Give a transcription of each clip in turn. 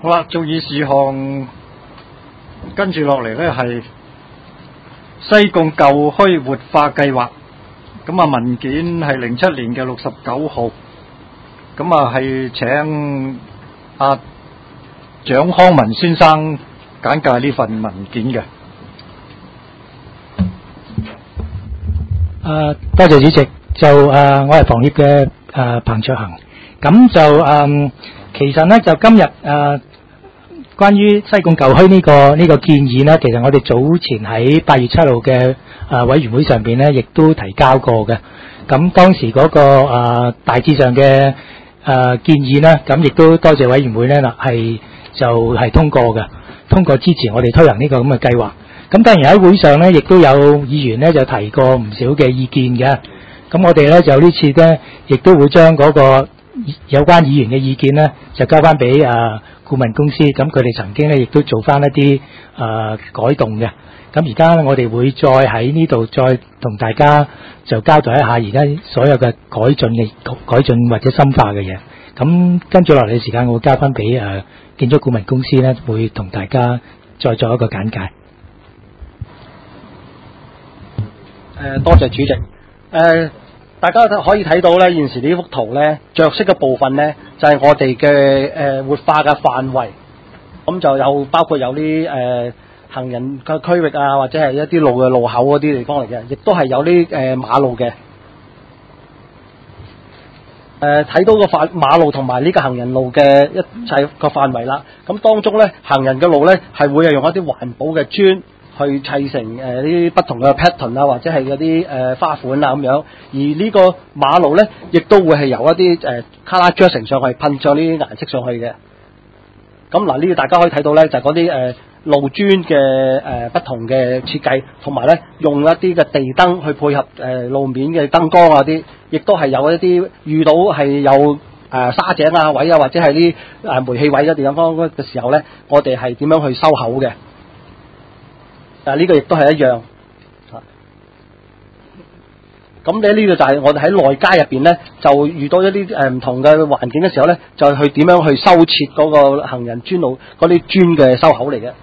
好啦，做議事項跟住落嚟呢係西貢舊墟活化計劃。咁啊，文件係07年嘅69號。咁啊，係請阿蔣康文先生簡介呢份文件嘅。 多謝主席。就我係房協嘅彭卓恒。咁就其實呢，就今日關於西貢舊墟呢個建議呢，其實我哋早前喺8月7號嘅委員會上邊呢，亦都提交過嘅。咁當時嗰個大致上嘅建議呢，咁亦都多謝委員會呢係通過嘅，通過支持我哋推行呢個咁嘅計劃。咁當然喺會上呢，亦都有議員呢就提過唔少嘅意見嘅。咁我哋呢就呢次呢，亦都會將嗰個有關議員嘅意見呢，就交翻俾顧問公司。咁佢哋曾經呢，亦都做翻一啲改動嘅。咁而家我哋會再喺呢度再同大家就交代一下而家所有嘅改進或者深化嘅嘢。咁跟住落嚟嘅時間，我會交翻俾建築顧問公司呢，會同大家再做一個簡介。 多謝主席。大家可以睇到咧，現時呢幅圖咧，着色嘅部分咧，就係我哋嘅活化嘅範圍。咁就有包括有啲行人嘅區域啊，或者係一啲路嘅路口嗰啲地方嚟嘅，亦都係有啲馬路嘅。睇到個馬路同埋呢個行人路嘅一切個範圍啦。咁當中咧，行人嘅路咧係會係用一啲環保嘅磚去砌成呢啲不同嘅 pattern 啊，或者係嗰啲花款啊咁樣。而呢個馬路咧，亦都會係由一啲color dressing上去噴上呢啲顏色上去嘅。咁嗱，呢度大家可以睇到咧，就係嗰啲路磚嘅不同嘅設計，同埋咧用一啲嘅地燈去配合路面嘅燈光啊啲，亦都係有一啲遇到係有沙井啊位啊，或者係啲煤氣位嘅地方嘅時候咧，我哋係點樣去收口嘅？呢個亦都係一樣。咁咧呢個就係我哋喺內街入邊咧，就遇到一啲唔同嘅環境嘅時候咧，就去點樣去修設嗰個行人專路嗰啲磚嘅收口嚟嘅。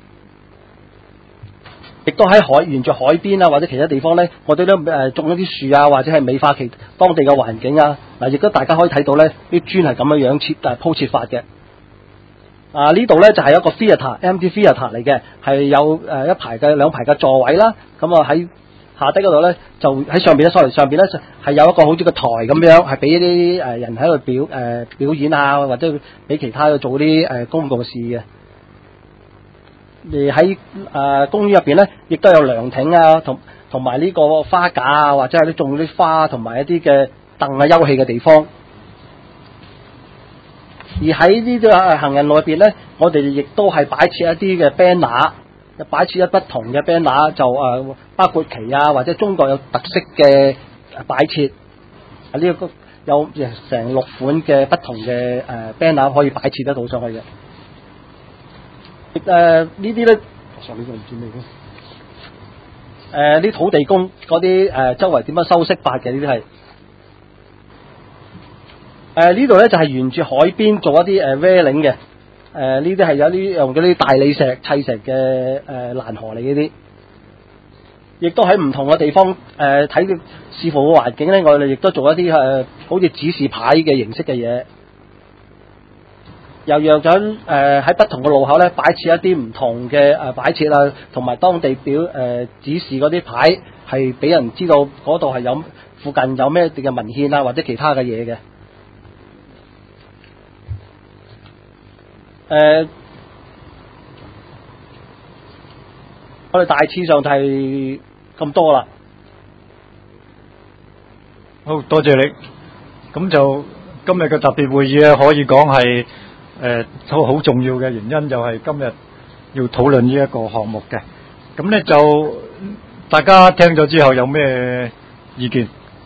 亦都喺沿住海邊啊，或者其他地方咧，我哋都種一啲樹啊，或者係美化當地嘅環境啊。嗱，亦都大家可以睇到咧，啲磚係咁樣鋪設法嘅。呢度咧就係一個 empty theatre 嚟嘅，係有兩排嘅座位啦。咁啊喺下低嗰度咧，就喺上邊咧上邊咧係有一個好似個台咁樣，係俾啲人喺度表演啊，或者俾其他去做啲公共事嘅。而喺公園入邊咧，亦都有涼亭啊，同埋呢個花架啊，或者係啲種啲花同埋一啲嘅凳啊休憩嘅地方。而喺呢啲行人路入邊咧，我哋亦都係擺設一啲嘅 banner， 擺設一不同嘅 banner， 就包括旗啊，或者中國有特色嘅擺設。呢個有成6款嘅不同嘅banner 可以擺設得到上去嘅。呢啲咧，上呢個唔知咩嘅。啲土地公嗰啲周圍點樣修飾法嘅呢啲係。呢度咧就係沿住海邊做一啲railing嘅。呢啲係有啲用嗰啲大理石砌成嘅欄河嚟呢啲。亦都喺唔同嘅地方睇視乎個環境咧，我哋亦都做一啲好似指示牌嘅形式嘅嘢。又讓咗喺不同嘅路口咧擺設一啲唔同嘅擺設啊，同埋當地指示嗰啲牌，係俾人知道嗰度係有附近有咩嘅文獻啊，或者其他嘅嘢嘅。我哋大致上就係咁多啦。 好多謝你。咁就今日嘅特別會議咧，可以講係好重要嘅原因，就係今日要討論呢一個項目嘅。咁咧就大家聽咗之後有咩意見？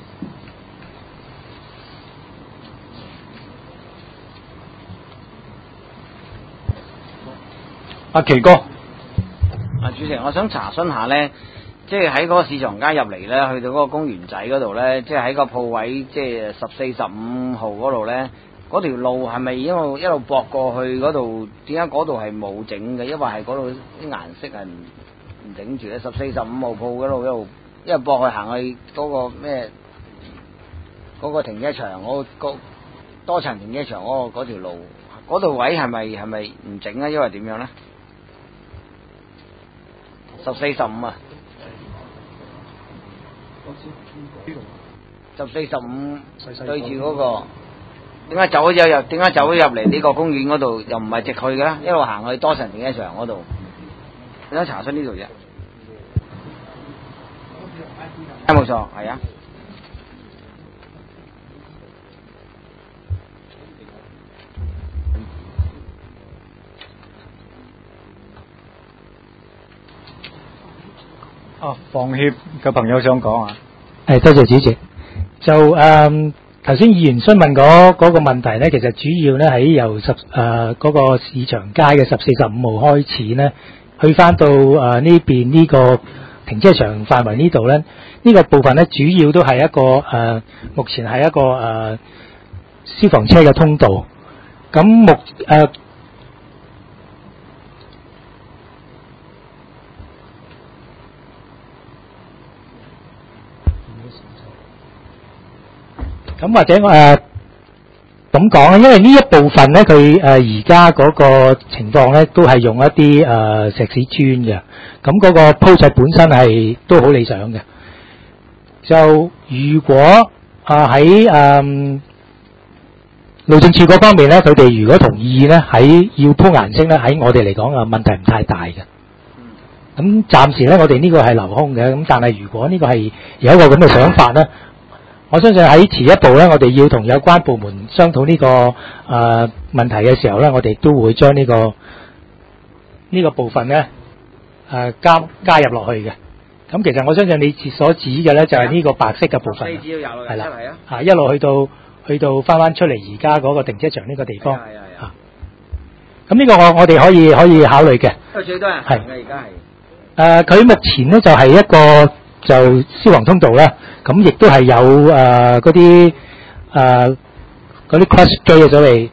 阿奇哥。 主席，我想查詢下咧，即係喺嗰個市場街入嚟咧，去到嗰個公園仔嗰度咧，即係喺個鋪位，即係14、15號嗰度咧，嗰嗰條路係咪一路駁過去嗰度？點解嗰度係冇整嘅？因為係嗰度啲顏色係唔整住咧。14、15號鋪嗰度一路駁去行去嗰個咩嗰個停車場嗰個多層停車場嗰條路嗰度位係咪唔整啊？因為點樣咧？14、15啊，14、15對住嗰個。點解走咗入嚟呢個公園嗰度，又唔係直去嘅啦？一路行去多層停車場嗰度，你想查詢呢度啫？冇錯，係啊。 房協嘅朋友想講啊。 係，多謝主席。就頭先議員詢問嗰個問題咧，其實主要咧喺由嗰個市場街嘅14、15號開始咧，去翻到呢邊呢個停車場範圍呢度咧，呢個部分咧主要都係一個目前係一個消防車嘅通道。咁咁或者咁講咧，因為呢一部分咧，佢而家嗰個情況咧，都係用一啲石屎磚嘅，咁嗰個鋪砌本身係都好理想嘅。就如果喺路政署嗰方面咧，佢哋如果同意咧，喺要鋪顏色咧，喺我哋嚟講問題唔太大嘅。咁暫時咧，我哋呢個係留空嘅，咁但係如果呢個係有一個咁嘅想法咧，我相信喺遲一步咧，我哋要同有關部門商討呢個問題嘅時候咧，我哋都會將呢個部分咧加入落去嘅。咁其實我相信你所指嘅咧就係呢個白色嘅部分，係啦，一路去到翻出嚟而家嗰個停車場呢個地方。咁呢個我哋可以考慮嘅。 最多人行嘅而家係。 佢目前咧就係一個就消防通道啦，咁亦都係有嗰啲 crush gate 所謂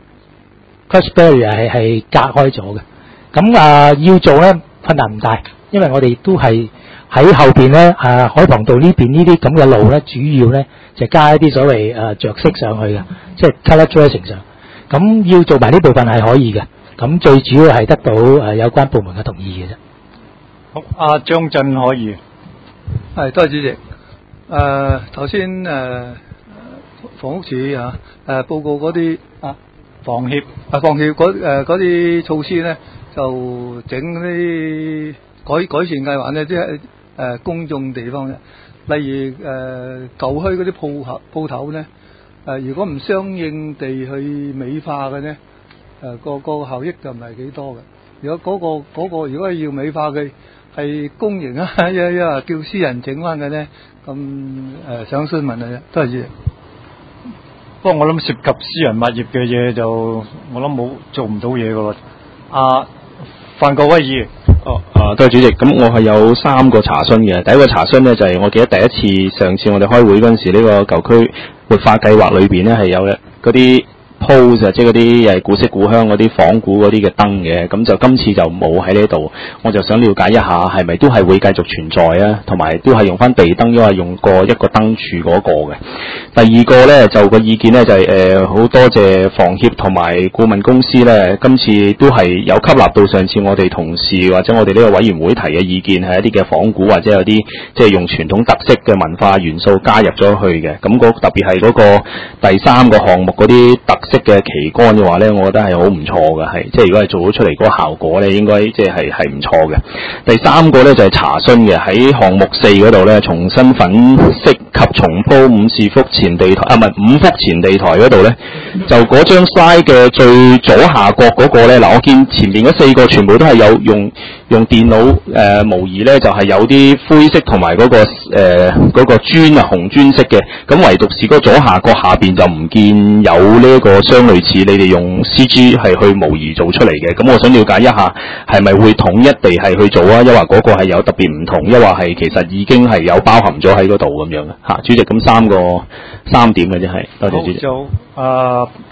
crush barrier 係隔開咗嘅。咁要做咧困難唔大，因為我哋都係喺後邊咧海傍道呢邊呢啲咁嘅路咧，主要咧就加一啲所謂着色上去嘅，即係 colour dressing 上。咁要做埋呢部分係可以嘅，咁最主要係得到有關部門嘅同意嘅啫。 好，阿張振可以。 係，多謝主席。頭先房屋署報告嗰啲房協嗰啲措施咧，就整啲改善計劃咧，即係公眾地方咧，例如舊區嗰啲鋪頭咧，如果唔相應地去美化嘅咧，個效益就唔係幾多嘅。如果嗰個如果係要美化嘅，係公營啊，一話叫私人整翻嘅咧，咁想詢問啊，多謝主席。 不過我諗涉及私人物業嘅嘢就我諗做唔到嘢噶喎。范國威議員。 多謝主席。咁我係有3個查詢嘅。第一個查詢咧就係我記得第一次上次我哋開會嗰陣時，呢個舊區活化計劃裏邊咧係有嗰啲pose 即係嗰啲係古色古香嗰啲仿古嗰啲嘅燈嘅，咁就今次就冇喺呢度，我就想了解一下係咪都係會繼續存在啊，同埋都係用翻地燈，因為用過一個燈柱嗰個嘅。第二個咧就個意見咧就係好多謝房協同埋顧問公司咧，今次都係有吸納到上次我哋同事或者我哋呢個委員會提嘅意見，係一啲嘅仿古或者有啲即係用傳統特色嘅文化元素加入咗去嘅。咁特別係嗰個第3個項目嗰啲特色嘅旗杆嘅話咧，我覺得係好唔錯嘅，係即係如果係做到出嚟嗰個效果咧，應該即係唔錯嘅。第3個咧就係查詢嘅，喺項目4嗰度咧，重新粉飾及重鋪5幅前地台5幅前地台嗰度咧，就嗰張 slide 嘅最左下角嗰個咧，嗱我見前面嗰4個全部都係有用電腦模擬咧，就係有啲灰色同埋嗰個磚啊紅磚色嘅，咁唯獨是嗰左下角下邊就唔見有呢一個相類似你哋用 CG 係去模擬做出嚟嘅。咁我想了解一下係咪會統一地係去做啊，抑或嗰個係有特別唔同，抑或係其實已經係有包含咗喺嗰度咁樣嘅。主席，咁3點嘅啫，係多謝主席。 就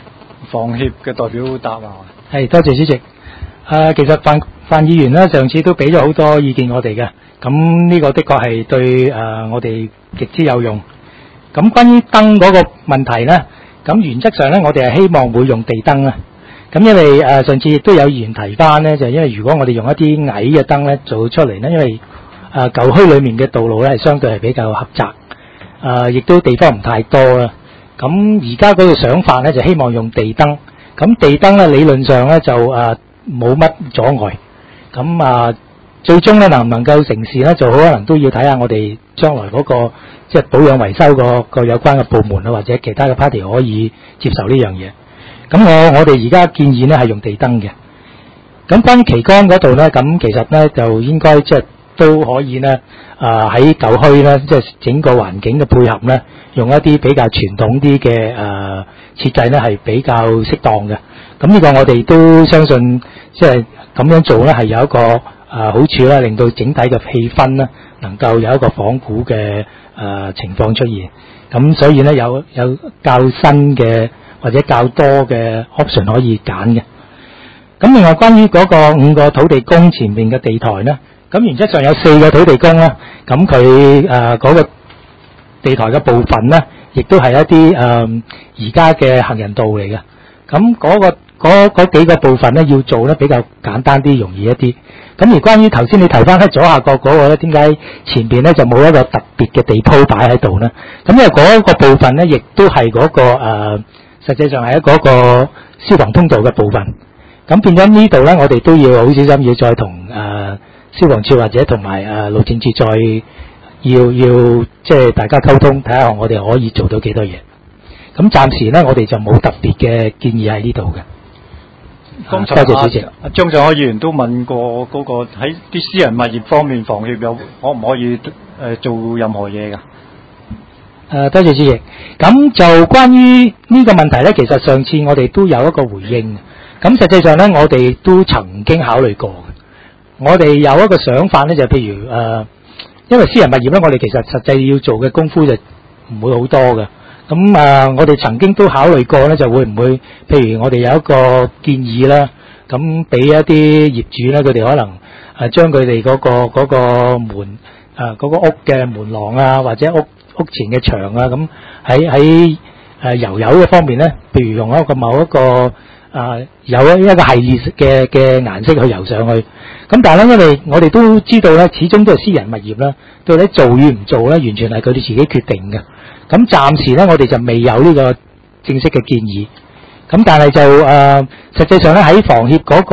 房協嘅代表答啊。 係，多謝主席。其實范議員咧上次都俾咗好多意見我哋嘅，咁呢個的確係對我哋極之有用。咁關於燈嗰個問題咧，咁原則上咧我哋係希望會用地燈啦。咁因為上次亦都有議員提翻咧，就係因為如果我哋用一啲矮嘅燈咧做出嚟咧，因為舊墟裡面嘅道路咧係相對係比較狹窄，亦都地方唔太多啦。咁而家嗰個想法咧就希望用地燈。咁地燈咧理論上咧就冇乜阻礙。咁最終咧能唔能夠成事咧，就好可能都要睇下我哋將來嗰個即係保養維修個有關嘅部門啊，或者其他嘅 party 可以接受呢樣嘢。咁我哋而家建議咧係用地燈嘅。咁關於旗杆嗰度咧，咁其實咧就應該即係都可以咧喺舊墟咧，即係整個環境嘅配合咧，用一啲比較傳統啲嘅設計咧係比較適當嘅。咁呢個我哋都相信即係咁樣做咧係有一個好處啦，令到整體嘅氣氛咧能夠有一個仿古嘅情況出現。咁所以咧有較新嘅或者較多嘅 option 可以揀嘅。咁另外關於嗰個5個土地公前面嘅地台咧，咁原則上有4個土地公啦，咁佢嗰個地台嘅部分咧，亦都係一啲而家嘅行人道嚟嘅。咁嗰幾個部分咧要做咧比較簡單啲，容易一啲。咁而關於頭先你提翻喺左下角嗰個咧，點解前邊咧就冇一個特別嘅地鋪擺喺度咧？咁因為嗰個部分咧，亦都係嗰個實際上係嗰個消防通道嘅部分。咁變咗呢度咧，我哋都要好小心，要再同消防處或者同埋路政處再要即係大家溝通，睇下我哋可以做到幾多嘢。咁暫時咧，我哋就冇特別嘅建議喺呢度嘅。 剛才多謝主席。 張振海議員都問過嗰個喺啲私人物業方面，房協有可唔可以做任何嘢㗎？ 多謝主席。咁就關於呢個問題咧，其實上次我哋都有一個回應。咁實際上咧，我哋都曾經考慮過嘅。我哋有一個想法咧，就譬如因為私人物業咧，我哋其實實際要做嘅功夫就唔會好多嘅。咁我哋曾經都考慮過咧，就會唔會譬如我哋有一個建議啦，咁俾一啲業主咧，佢哋可能將佢哋嗰個門嗰個屋嘅門廊啊，或者屋前嘅牆啊，咁喺油嘅方面咧，譬如用某一個有一個系列嘅顏色去油上去。咁但係咧，因為我哋都知道咧，始終都係私人物業啦，到底做與唔做咧，完全係佢哋自己決定嘅。咁暫時咧，我哋就未有呢個正式嘅建議。咁但係就實際上咧，喺房協嗰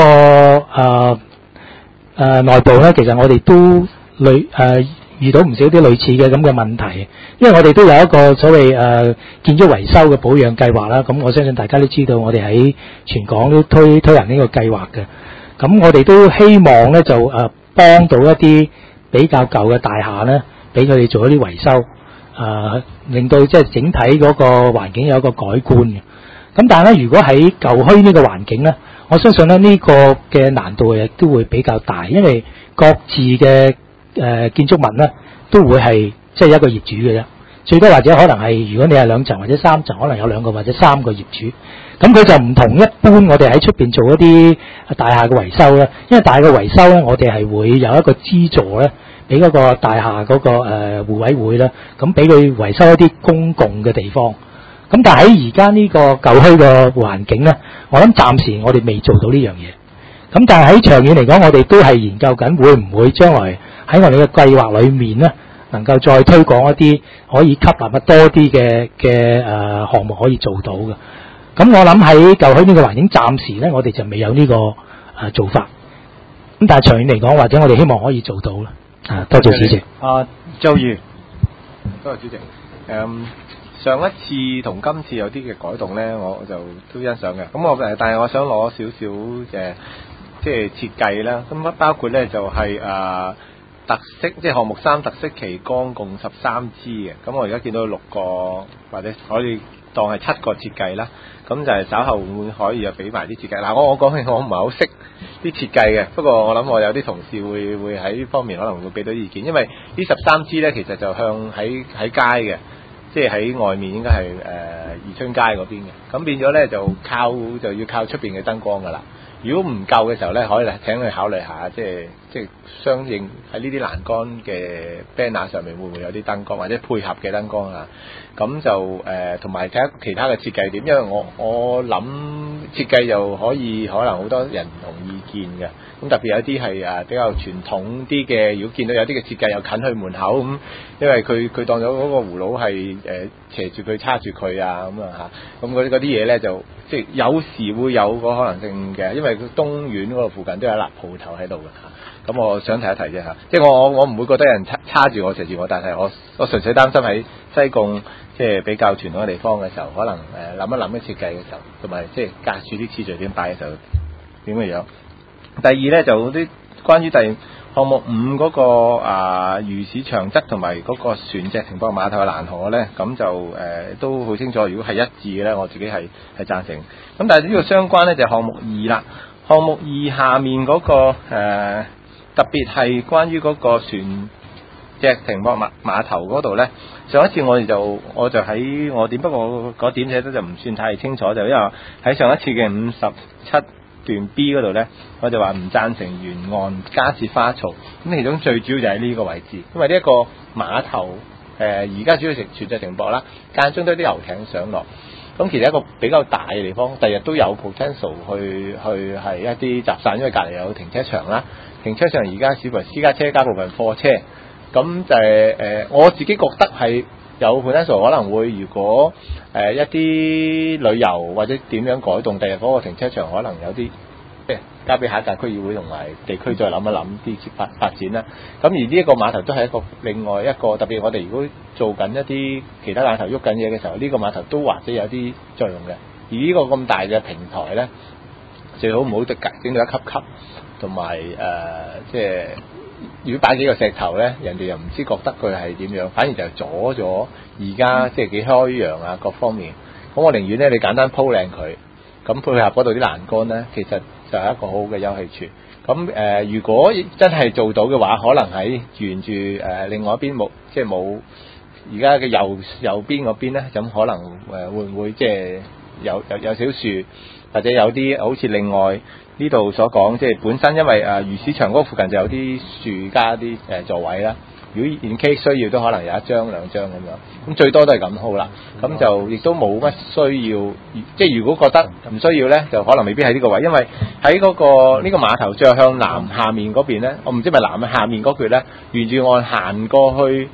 個內部咧，其實我哋都遇到唔少啲類似嘅咁嘅問題。因為我哋都有一個所謂建築維修嘅保養計劃啦。咁我相信大家都知道，我哋喺全港都推行呢個計劃嘅。咁我哋都希望咧就幫到一啲比較舊嘅大廈咧，俾佢哋做一啲維修。令到即係整體嗰個環境有一個改觀嘅。咁但係咧，如果喺舊墟呢個環境咧，我相信咧呢個嘅難度亦都會比較大，因為各自嘅建築物咧都會係即係一個業主嘅啫，最多或者可能係如果你係2層或者3層，可能有2個或者3個業主。咁佢就唔同一般我哋喺出邊做一啲大廈嘅維修咧，因為大嘅維修咧，我哋係會有一個資助咧。俾嗰個大廈嗰個互委會啦，咁俾佢維修一啲公共嘅地方。咁但係喺而家呢個舊墟嘅環境咧，我諗暫時我哋未做到呢樣嘢。咁但係喺長遠嚟講，我哋都係研究緊會唔會將來喺我哋嘅計劃裏面咧，能夠再推廣一啲可以吸納得多啲嘅項目可以做到嘅。咁我諗喺舊墟呢個環境，暫時咧我哋就未有呢個做法。咁但係長遠嚟講，或者我哋希望可以做到啦。多謝主席。 周議員， 多謝主席。上一次同今次有啲嘅改動咧，我就都欣賞嘅。咁但係我想攞少少即係設計啦。咁包括咧就係特色，即係項目3特色旗杆共13支嘅。咁我而家見到6個，或者可以當係7個設計啦。咁就係稍後會可以又俾埋啲設計。嗱，我講起我唔係好識啲設計嘅，不過我諗我有啲同事會喺呢方面可能會俾到意見，因為呢13支咧其實就向喺街嘅，即係喺外面應該係宜春街嗰邊嘅，咁變咗咧就要靠出邊嘅燈光噶啦。如果唔夠嘅時候咧，可以請佢考慮下，即係相應喺呢啲欄杆嘅 banner 上面會唔會有啲燈光或者配合嘅燈光啊？咁就同埋睇下其他嘅設計點，因為我諗設計就可能好多人唔同意見嘅。咁特別有啲係比較傳統啲嘅，如果見到有啲嘅設計又近去門口咁，因為佢當咗嗰個葫蘆係斜住佢叉住佢啊咁啊嚇，咁嗰啲嘢咧就即係有時會有個可能性嘅，因為東苑嗰個附近都有一立鋪頭喺度嘅嚇。咁我想提一提啫嚇，即係我唔會覺得有人叉住我斜住我，但係我純粹擔心喺西貢即係比較傳統嘅地方嘅時候，可能諗一諗嘅設計嘅時候，同埋即係隔住啲次序點擺嘅時候點嘅樣。第二咧就啲關於項目5嗰個魚市場側同埋嗰個船隻停泊碼頭嘅欄河咧，咁就都好清楚。如果係一致嘅咧，我自己係贊成。咁但係呢個相關咧就係項目2啦。項目2下面嗰個特別係關於嗰個船隻停泊碼頭嗰度咧，上一次我就喺我點，不過嗰點寫得就唔算太清楚，就因為喺上一次嘅57段 B 嗰度咧，我就話唔贊成沿岸加設花槽。咁其中最主要就喺呢個位置，因為呢一個碼頭而家主要船隻停泊啦，間中都有啲遊艇上落。咁其實一個比較大嘅地方，第日都有 potential 去係一啲集散，因為隔離有停車場啦。停車場而家少部分私家車加部分貨車，咁就我自己覺得係有 potential 可能會，如果一啲旅遊或者點樣改動，第日嗰個停車場可能有啲即係交俾下一屆區議會同埋地區再諗一諗啲發展啦。咁而呢一個碼頭都係一個另外一個特別，我哋如果做緊一啲其他碼頭喐緊嘢嘅時候，呢個碼頭都或者有啲作用嘅。而呢個咁大嘅平台咧，最好唔好整到一級級，同埋即係如果擺幾個石頭咧，人哋又唔知覺得佢係點樣，反而就阻咗而家即係幾開揚啊各方面。咁我寧願咧你簡單鋪靚佢，咁配合嗰度啲欄杆咧，其實就係一個好好嘅休憩處。咁如果真係做到嘅話，可能喺沿住另外一邊冇而家嘅右邊嗰邊咧，咁可能會唔會即係有少樹，或者有啲好似另外呢度所講，即係本身因為魚市場嗰附近就有啲樹加啲座位啦。如果 in case 需要都可能有1張2張咁樣，咁最多都係咁好啦。咁就亦都冇乜需要，即係如果覺得唔需要咧，就可能未必喺呢個位，因為喺嗰個呢個碼頭最向南下面嗰邊咧，我唔知咪南下面嗰橛咧，沿住岸行過去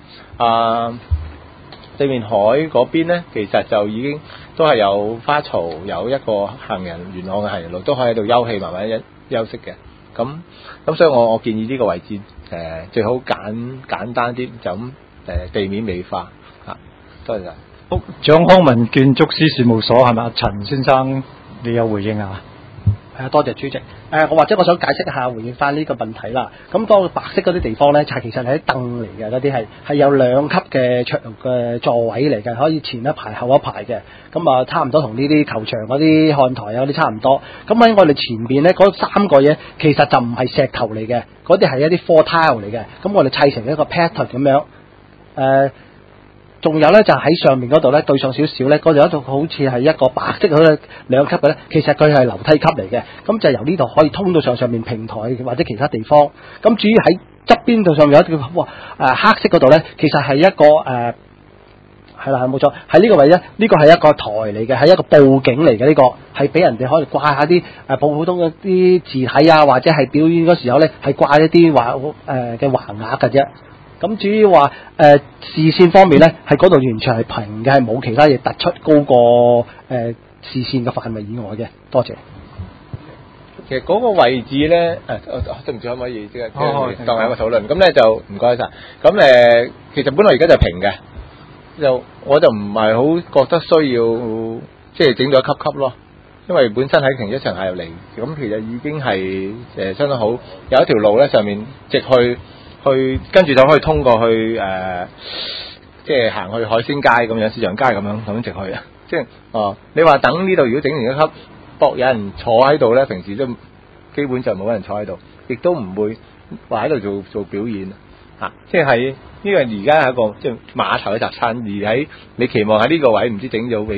對面海嗰邊咧，其實就已經都係有花槽，有一個行人沿岸嘅行人路，都可以喺度休憩慢慢休息嘅。咁所以我建議呢個位置最好簡單啲，就咁地面美化嚇。多謝晒。 好，蔣康文建築師事務所係咪啊？陳先生，你有回應啊？ 多謝主席。我想解釋一下，回應翻呢個問題啦。咁當白色嗰啲地方咧，其實係啲凳嚟嘅，嗰啲係有2級嘅座位嚟嘅，可以前一排後一排嘅。咁差唔多同呢啲球場嗰啲看台有啲差唔多。咁喺我哋前邊咧，嗰3個嘢其實就唔係石頭嚟嘅，嗰啲係一啲 floor tile 嚟嘅。咁我哋砌成一個 pattern 咁樣。仲有咧就喺上面嗰度咧，對上少少咧，嗰度有一度好似係一個白色嗰2級嘅咧，其實佢係樓梯級嚟嘅。咁就由呢度可以通到上面平台或者其他地方。咁至於喺側邊度上面有一條黑色嗰度咧，其實係一個係啦，冇錯，喺呢個位咧，呢個係一個台嚟嘅，係一個佈景嚟嘅，呢個係俾人哋可以掛下啲普通嗰啲字體啊，或者係表演嗰時候咧，係掛一啲嘅橫額嘅啫。咁至於話視線方面咧，喺嗰度完全係平嘅，係冇其他嘢突出高過視線嘅範圍以外嘅。多謝。 其實嗰個位置咧，對唔住，可唔可以即係當係一個討論？咁咧就唔該晒。咁其實本來而家就平嘅，我就唔係好覺得需要即係整到一級級咯，因為本身喺停車場下入嚟，咁其實已經係相當好，有一條路咧上面直去跟住就可以通過去即係行去海鮮街咁樣，市場街咁樣直去啊！即係你話等呢度如果整完一級，博有人坐喺度咧，平時都基本上冇人坐喺度，亦都唔會話喺度做表演啊！即係呢個而家係一個即係碼頭嘅集散，而喺你期望喺呢個位唔知整咗俾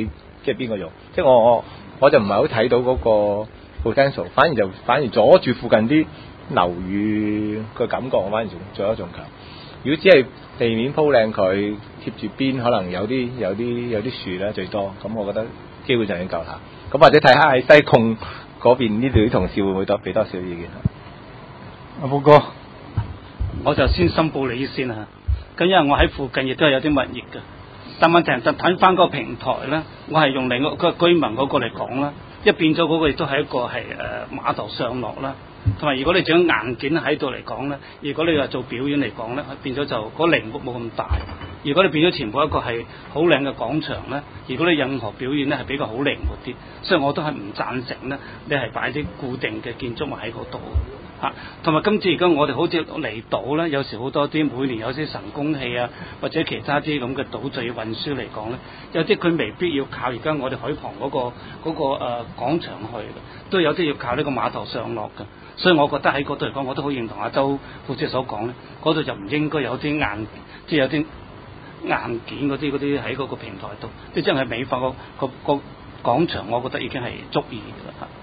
即係邊個用？即係我就唔係好睇到嗰個 potential，反而阻住附近啲樓宇嘅感覺，我反而做得仲強。如果只係地面鋪靚佢，貼住邊可能有啲樹咧最多，咁我覺得基本上已經夠啦。咁或者睇下喺西貢嗰邊呢度啲同事會唔會俾多少意見？ 阿寶哥， 我就先申報你先啊。咁因為我喺附近亦都係有啲物業嘅，但問題就睇翻個平台咧，我係用另一個居民嗰個嚟講啦，一變咗嗰個亦都係一個係碼頭上落啦。同埋如果你將硬件喺度嚟講咧，如果你話做表演嚟講咧，變咗就嗰靈活冇咁大。如果你變咗全部一個係好靚嘅廣場咧，如果你任何表演咧係比較好靈活啲，所以我都係唔贊成咧，你係擺啲固定嘅建築物喺嗰度嚇。同埋今次而家我哋好似離島咧，有時好多啲每年有啲神功戲啊，或者其他啲咁嘅島嶼運輸嚟講咧，有啲佢未必要靠而家我哋海旁嗰個廣場去嘅，都有啲要靠呢個碼頭上落嘅。所以我覺得喺嗰度嚟講，我都好認同阿周副主席所講咧，嗰度就唔應該有啲硬，即係有啲硬件嗰啲喺嗰個平台度，即係真係美化個廣場，我覺得已經係足以㗎啦。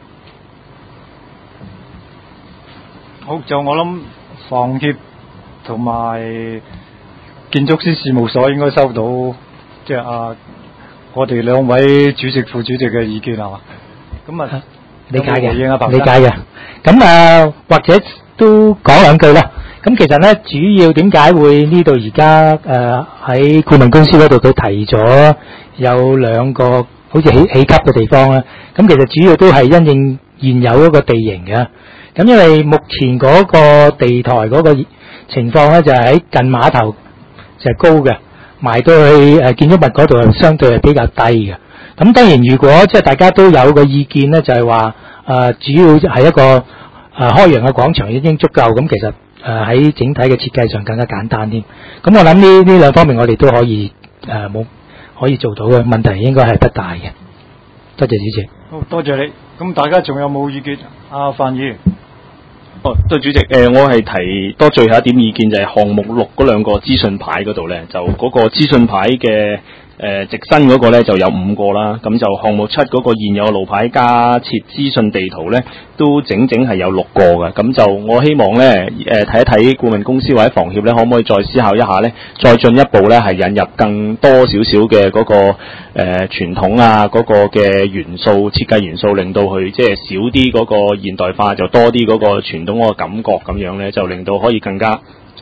好，就我諗房協同埋建築師事務所應該收到，即係我哋兩位主席副主席嘅意見係嘛？咁啊， 理解嘅， 理解嘅。咁或者都講兩句啦。咁其實咧，主要點解會呢度而家喺顧問公司嗰度佢提咗有兩個好似起級嘅地方咧？咁其實主要都係因應現有嗰個地形嘅。咁因為目前嗰個地台嗰個情況咧，就係喺近碼頭就係高嘅，埋到去建築物嗰度係相對係比較低嘅。咁當然，如果即係大家都有個意見咧，就係話主要係一個開揚嘅廣場已經足夠。咁其實喺整體嘅設計上更加簡單添。咁我諗呢兩方面我哋都可以可以做到嘅，問題應該係不大嘅。多謝主席。 好，多謝你。咁大家仲有冇意見？阿范議員。 對主席，我係提多最後一點意見，就係項目6嗰兩個資訊牌嗰度咧，就嗰個資訊牌嘅直身嗰個咧就有5個啦，咁就項目7嗰個現有路牌加設資訊地圖咧，都整係有6個嘅。咁就我希望咧睇一睇顧問公司或者房協咧，可唔可以再思考一下咧，再進一步咧係引入更多少少嘅嗰個傳統啊嗰個嘅元素設計元素，令到佢即係少啲嗰個現代化，就多啲嗰個傳統嗰個感覺咁樣咧，就令到可以更加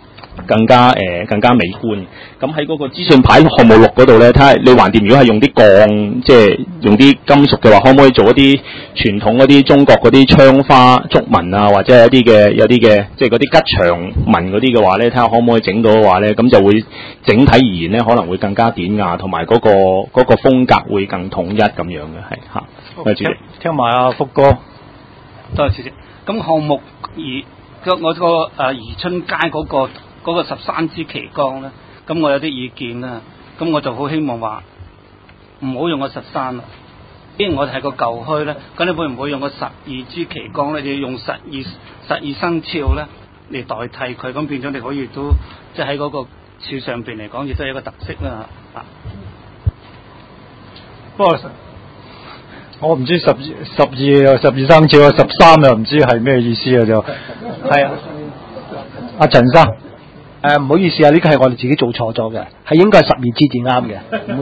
美觀。咁喺嗰個資訊牌項目6嗰度咧，睇下你橫掂，如果係用啲鋼，即係用啲金屬嘅話，可唔可以做一啲傳統嗰啲中國嗰啲窗花竹紋啊，或者係有啲嘅即係嗰啲吉祥紋嗰啲嘅話咧，睇下可唔可以整到嘅話咧，咁就會整體而言咧，可能會更加典雅，同埋嗰個風格會更統一咁樣嘅，係嚇。多謝主席。 聽埋阿福哥。 多謝主席。咁項目我個宜春街嗰個13支旗杆咧，咁我有啲意見啦。咁我就好希望話唔好用個13啦，既然我哋係個舊墟咧，咁你會唔會用個12支旗杆咧？你要用12生肖咧嚟代替佢，咁變咗你可以都即係喺嗰個柱上邊嚟講，亦都係一個特色啦。 不過我唔知12生肖啊，13又唔知係咩意思啊，就係啊，阿陳生。 唔好意思啊，呢個係我哋自己做錯咗嘅，係應該係12支至啱嘅。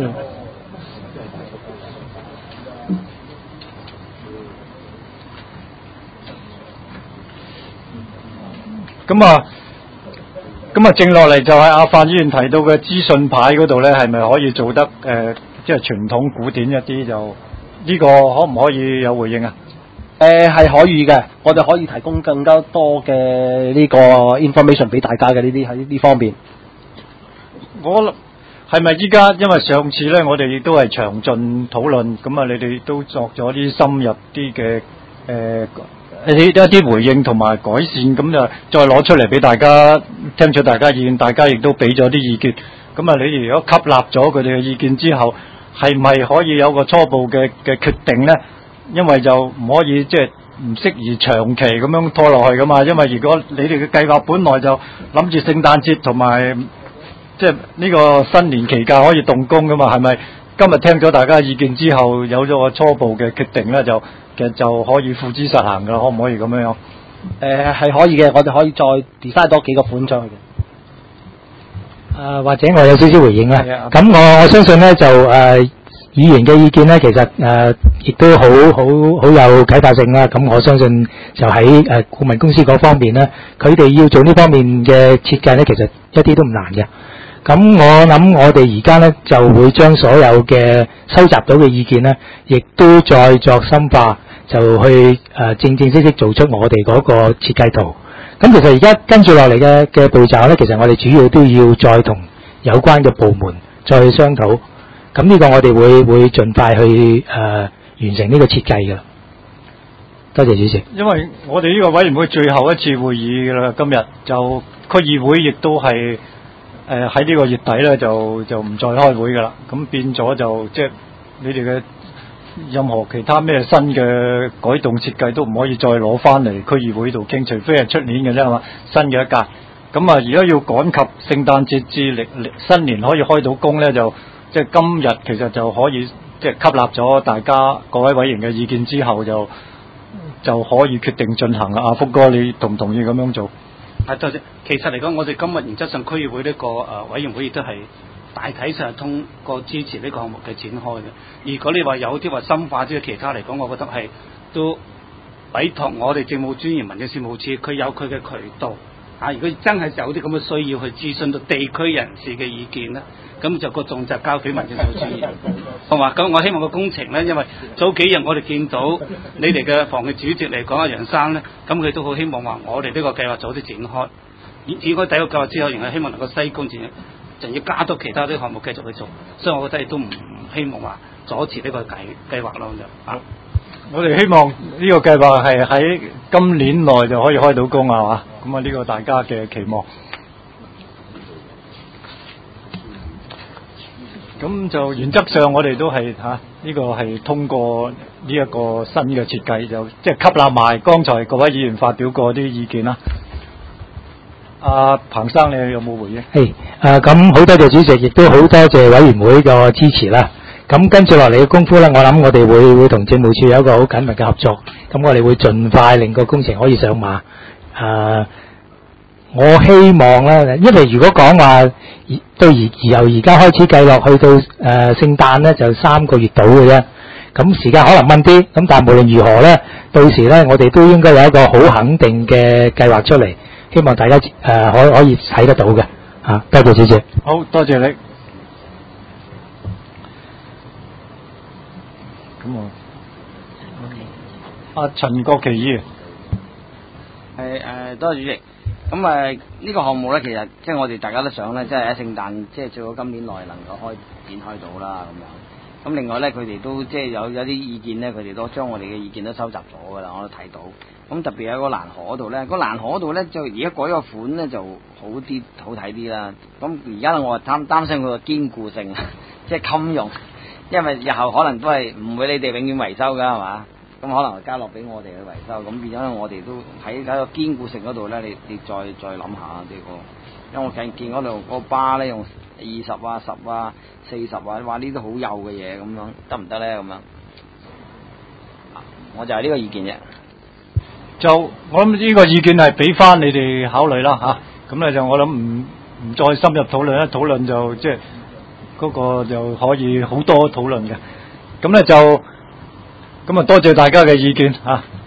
咁啊，剩落嚟就係阿范議員提到嘅資訊牌嗰度咧，係咪可以做得即係傳統古典一啲？就呢個可唔可以有回應啊？ 係可以嘅，我哋可以提供更加多嘅呢個 information 俾大家嘅，呢啲喺呢方面。 我係咪依家因為上次咧，我哋亦都係詳盡討論，咁啊，你哋都作咗啲深入啲嘅一啲回應同埋改善，咁就再攞出嚟俾大家聽取大家意見，大家亦都俾咗啲意見。咁啊，你如果吸納咗佢哋嘅意見之後，係咪可以有個初步嘅決定咧？因為就唔可以即係唔適宜長期咁樣拖落去噶嘛，因為如果你哋嘅計劃本來就諗住聖誕節同埋即係呢個新年期間可以動工噶嘛，係咪今日聽咗大家嘅意見之後，有咗個初步嘅決定咧，就其實就可以付之實行噶啦，可唔可以咁樣？ 係可以嘅，我哋可以再 design 多幾個款上去嘅。 或者我有少少回應啦。 係啊咁我相信咧就議員嘅意見咧，其實亦都好有啟發性啦。咁我相信就喺顧問公司嗰方面咧，佢哋要做呢方面嘅設計咧，其實一啲都唔難嘅。咁我諗我哋而家咧就會將所有嘅收集到嘅意見咧，亦都再作深化，就去正式做出我哋嗰個設計圖。咁其實而家跟住落嚟嘅步驟咧，其實我哋主要都要再同有關嘅部門再去商討。咁呢個我哋會盡快去完成呢個設計㗎。多謝主席。 因為我哋呢個委員會最後一次會議㗎啦，今日就區議會亦都係喺呢個月底咧就唔再開會㗎啦。咁變咗就即係你哋嘅任何其他咩新嘅改動設計都唔可以再攞翻嚟區議會度傾，除非係出年嘅啫係嘛，新嘅一屆。咁啊，而家要趕及聖誕節至新年可以開到工咧，就即係今日其實就可以即係吸納咗大家各位委員嘅意見之後，就可以決定進行啦。阿福哥，你同唔同意咁樣做？ 係多謝。其實嚟講，我哋今日原則上區議會呢個委員會亦都係大體上係通過支持呢個項目嘅展開嘅。如果你話有啲話深化啲其他嚟講，我覺得係都委託我哋政務專員民政事務處，佢有佢嘅渠道。如果真係有啲咁嘅需要去諮詢到地區人士嘅意見咧，咁就個重責交俾民政事務專員。好嘛？咁我希望個工程咧，因為早幾日我哋見到你哋嘅房嘅主席嚟講阿楊生咧，咁佢都好希望話我哋呢個計劃早啲展開。展開第一個計劃之後，仍係希望能夠西貢仲要加多其他啲項目繼續去做，所以我覺得亦都唔希望話阻止呢個計劃咯就啊。 我哋希望呢個計劃係喺今年內就可以開到工係嘛？咁啊呢個大家嘅期望。咁就原則上我哋都係呢個係通過呢一個新嘅設計，就即係吸納埋剛才各位議員發表過啲意見啦。阿彭生，你有冇回應？ 咁好多謝主席，亦都好多謝委員會個支持啦。咁跟住落嚟嘅功夫咧，我諗我哋會同政務處有一個好緊密嘅合作。咁我哋會盡快令個工程可以上馬。我希望咧，因為如果講話由而家開始計落去到聖誕咧，就3個月到嘅啫。咁時間可能掹啲，咁但係無論如何咧，到時咧我哋都應該有一個好肯定嘅計劃出嚟，希望大家可以睇得到嘅。多謝主席。 好多謝你。咁阿陳國旗議員係多謝主席。咁呢個項目咧，其實即係我哋大家都想咧，即係喺聖誕，即係最好今年內能夠展開到啦咁樣。咁另外咧，佢哋都即係有啲意見咧，佢哋都將我哋嘅意見都收集咗㗎啦，我都睇到。咁特別喺個欄河嗰度咧，個欄河嗰度咧就而家改個款咧就好睇啲啦。咁而家我擔心佢個堅固性，即係襟用，因為日後可能都係唔會你哋永遠維修㗎係嘛？咁可能交落俾我哋去維修，咁變咗咧我哋都喺個堅固性嗰度咧，你再諗下呢個，因為我見嗰度個巴咧用20啊、10啊、40啊，話呢啲好幼嘅嘢咁樣，得唔得咧咁樣？我就係呢個意見啫。 就我諗呢個意見係俾翻你哋考慮啦嚇，咁咧就我諗唔再深入討論啦，討論就即係嗰個就可以好多討論嘅，咁咧就咁啊多謝大家嘅意見嚇。